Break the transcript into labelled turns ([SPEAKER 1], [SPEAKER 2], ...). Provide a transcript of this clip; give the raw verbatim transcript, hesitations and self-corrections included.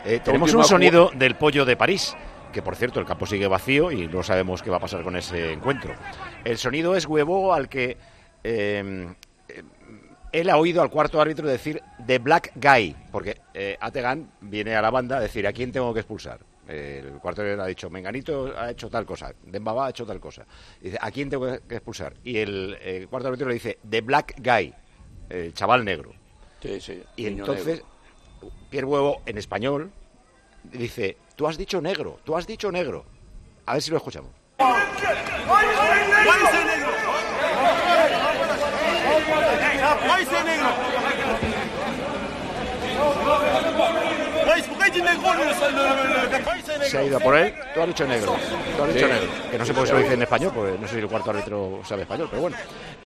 [SPEAKER 1] Eh, tenemos un sonido del pollo de París, que por cierto el campo sigue vacío y no sabemos qué va a pasar con ese encuentro. El sonido es Huevo al que eh, eh, él ha oído al cuarto árbitro decir The Black Guy, porque eh, Ategan viene a la banda a decir a quién tengo que expulsar. Eh, el cuarto árbitro ha dicho Menganito ha hecho tal cosa, Dembaba ha hecho tal cosa. Y dice, ¿a quién tengo que expulsar? Y el, el cuarto árbitro le dice The Black Guy, el chaval negro.
[SPEAKER 2] Sí, sí.
[SPEAKER 1] Y entonces Pierre Huevo en español dice, tú has dicho negro, tú has dicho negro. A ver si lo escuchamos. Se ha ido a por él, tú has dicho negro, tú has dicho
[SPEAKER 2] Sí.
[SPEAKER 1] negro. Que no sé por qué se lo dice en español, porque no sé si el cuarto árbitro sabe español, pero bueno.